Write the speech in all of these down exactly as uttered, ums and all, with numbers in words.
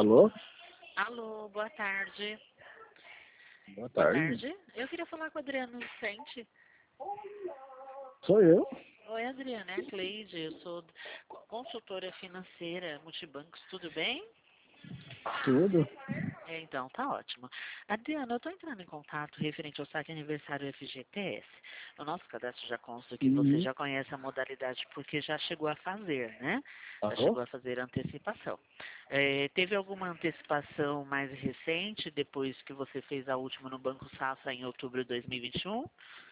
Alô? Alô, boa tarde. Boa Boa tarde. tarde. Eu queria falar com a Adriana Vicente. Sou eu? Oi, Adriana, é a Cleide. Eu sou consultora financeira multibancos. Tudo bem? Tudo? É, então, tá ótimo. Adriana, eu estou entrando em contato referente ao site Aniversário F G T S. No nosso cadastro já consta que você Uhum. já conhece a modalidade porque já chegou a fazer, né? Já Alô? chegou a fazer a antecipação. É, teve alguma antecipação mais recente, depois que você fez a última no Banco Safra em outubro de dois mil e vinte e um?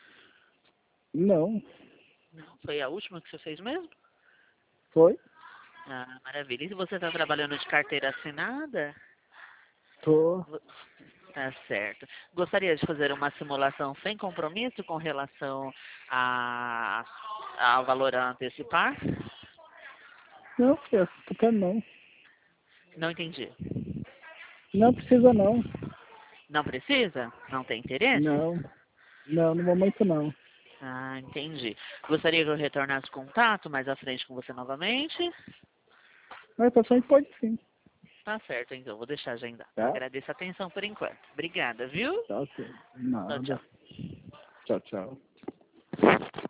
Não. Não. Foi a última que você fez mesmo? Foi? Ah, maravilha. E você está trabalhando de carteira assinada? Tô. Vo- Tá certo. Gostaria de fazer uma simulação sem compromisso com relação a, ao valor a antecipar? Não, filha, tu quer não. Não entendi. Não precisa não. Não precisa? Não tem interesse? Não. Não, no momento não. Ah, entendi. Gostaria que eu retornasse contato mais à frente com você novamente? Mas a gente pode sim, Tá certo, então. Vou deixar agendado. tá? Agradeço a atenção por enquanto. Obrigada, viu? Tá, ok. Tchau, Nada. tchau. Tchau, tchau.